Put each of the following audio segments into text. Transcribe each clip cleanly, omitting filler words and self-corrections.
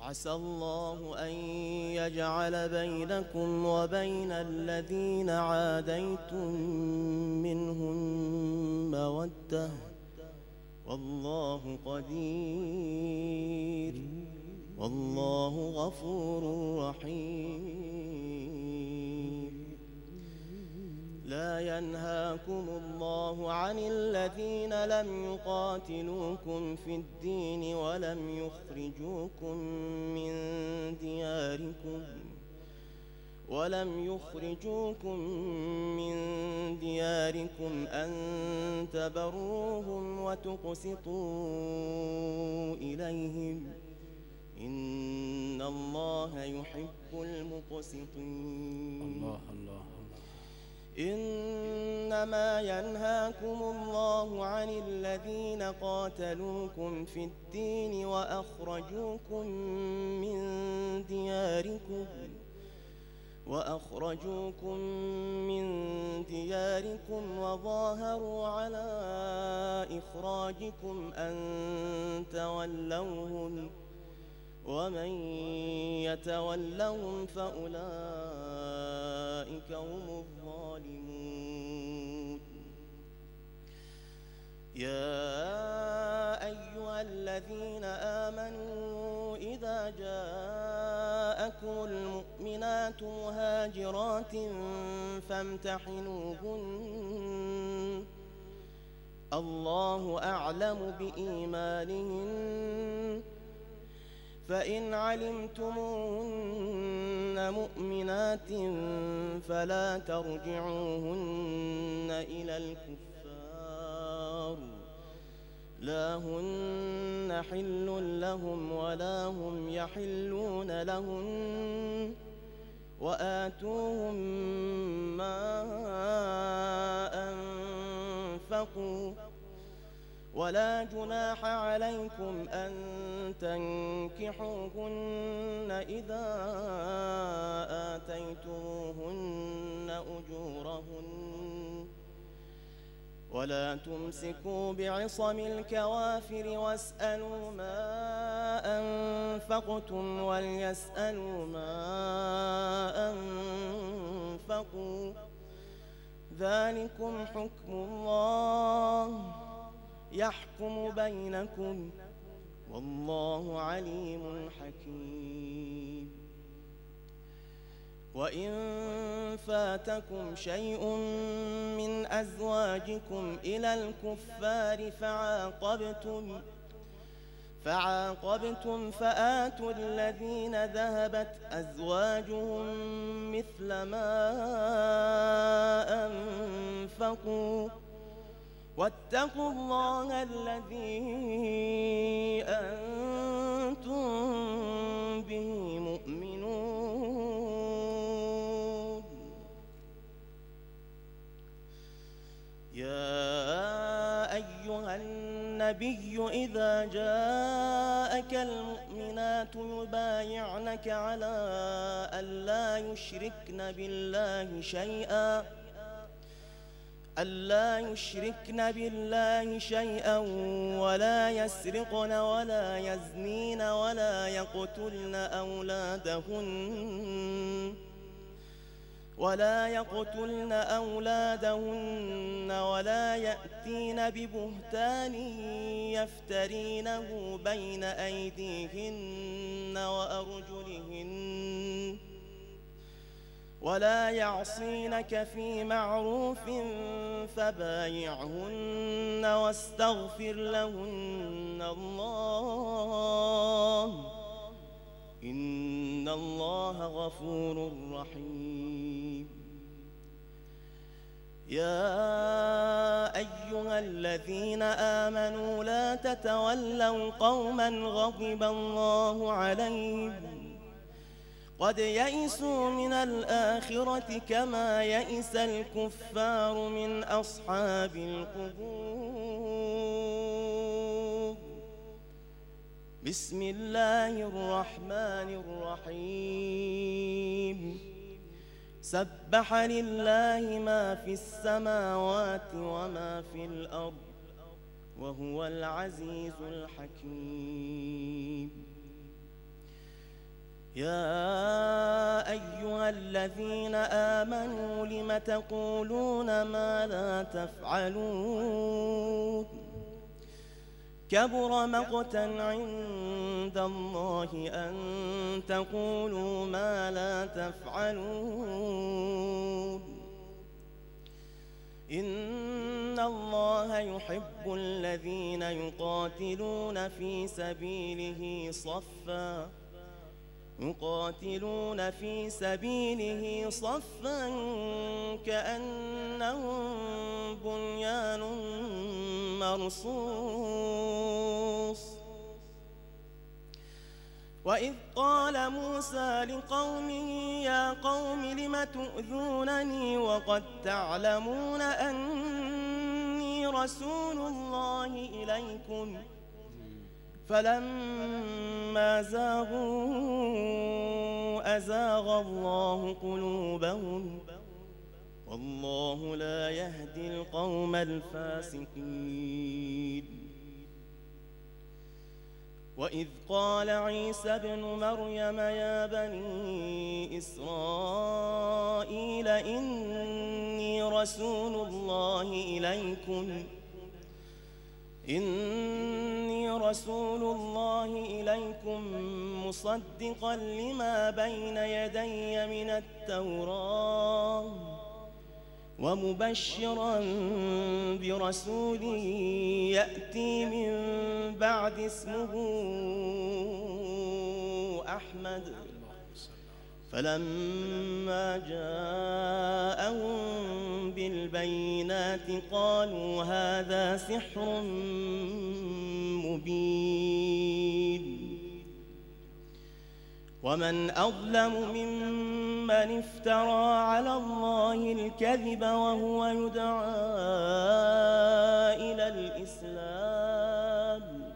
عسى الله أن يجعل بينكم وبين الذين عاديتم منهم مودة والله قدير والله غفور رحيم. لا ينهاكم الله عن الذين لم يقاتلوكم في الدين ولم يخرجوكم من دياركم أن تبروهم وتقسطوا إليهم إن الله يحب المقسطين. الله الله. إنما ينهاكم الله عن الذين قاتلوكم في الدين وأخرجوكم من دياركم وظاهروا على إخراجكم أن تولوهم ومن يتولهم فأولئك هم الظالمون. يا أيها الذين آمنوا إذا جاءكم المؤمنات مهاجرات فامتحنوهن الله أعلم بإيمانهن فإن علمتموهن مؤمنات فلا ترجعوهن إلى الكفار لا هن حل لهم ولا هم يحلون لهن وآتوهم ما أنفقوا ولا جناح عليكم أن تنكحوهن إذا آتيتموهن أجورهن ولا تمسكوا بعصم الكوافر واسألوا ما أنفقتم وليسألوا ما أنفقوا ذلكم حكم الله يحكم بينكم والله عليم حكيم. وإن فاتكم شيء من أزواجكم إلى الكفار فعاقبتم فآتوا الذين ذهبت أزواجهم مثل ما أنفقوا واتقوا الله الذي أنتم به مؤمنون. يا أيها النبي إذا جاءك المؤمنات يبايعنك على ألا يشركن بالله شيئا ولا يسرقن ولا يزنين ولا يقتلن أولادهن ولا يأتين ببهتان يفترينه بين أيديهن وأرجلهن ولا يعصينك في معروف فبايعهن واستغفر لهن الله إن الله غفور رحيم. يا أيها الذين آمنوا لا تتولوا قوما غضب الله عليهم قد يئسوا من الآخرة كما يئس الكفار من أصحاب القبور. بسم الله الرحمن الرحيم. سبح لله ما في السماوات وما في الأرض وهو العزيز الحكيم. يا أيها الذين آمنوا لم تقولون ما لا تفعلون كبر مقتا عند الله أن تقولوا ما لا تفعلون إن الله يحب الذين يقاتلون في سبيله صفا كأنهم بنيان مرصوص وإذ قال موسى لقومه يا قوم لم تؤذونني وقد تعلمون أني رسول الله إليكم فلما زاغوا أزاغ الله قلوبهم والله لا يهدي القوم الفاسقين وإذ قال عيسى ابن مريم يا بني إسرائيل إني رسول الله إليكم مصدقا لما بين يدي من التوراة ومبشرا برسول يأتي من بعد اسمه أحمد فلما جاءهم بالبينات قالوا هذا سحر مبين ومن أظلم ممن افترى على الله الكذب وهو يدعى إلى الإسلام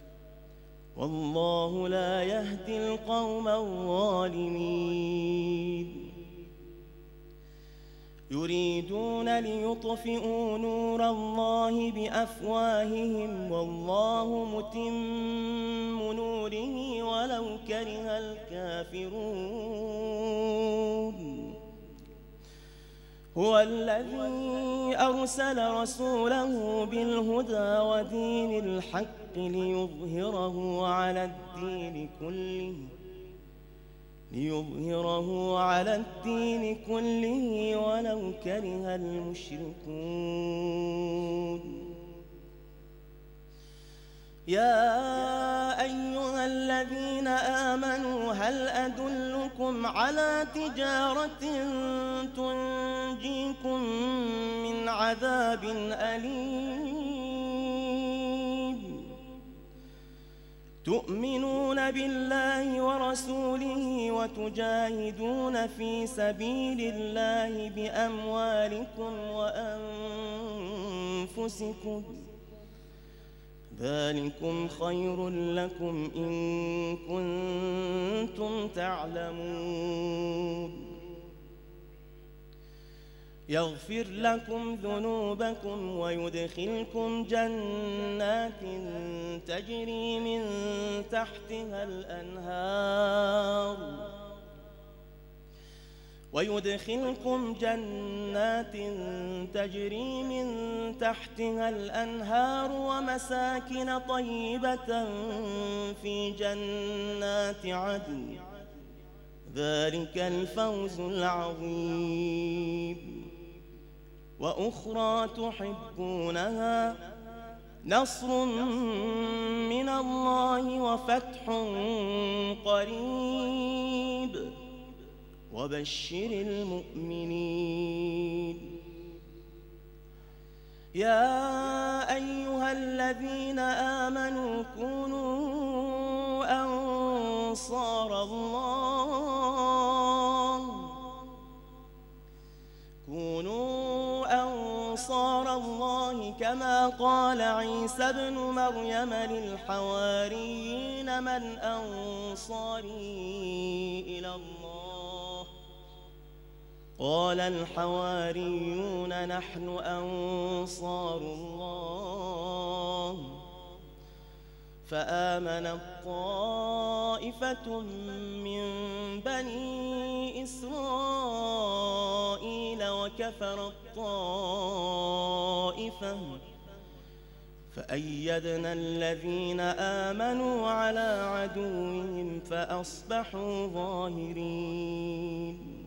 والله لا يهدي القوم الظالمين يريدون ليطفئوا نور الله بأفواههم والله متم نوره ولو كره الكافرون هو الذي أرسل رسوله بالهدى ودين الحق ليظهره على الدين كله ولو كره المشركون يا أيها الذين آمنوا هل أدلكم على تجارة تنجيكم من عذاب أليم تؤمنون بالله ورسوله وتجاهدون في سبيل الله بأموالكم وأنفسكم ذلكم خير لكم إن كنتم تعلمون يغفر لكم ذنوبكم ويدخلكم جنات تجري من تحتها الأنهار ومساكن طيبة في جنات عدن ذلك الفوز العظيم وأخرى تحبونها نصر من الله وفتح قريب وبشر المؤمنين يا أيها الذين آمنوا كونوا أنصار الله كما قال عيسى ابن مريم للحواريين من أنصاري إلى الله قال الحواريون نحن أنصار الله فآمنت طائفة من بني إسرائيل وكفرت طائفة فأيدنا الذين آمنوا على عدوهم فأصبحوا ظاهرين.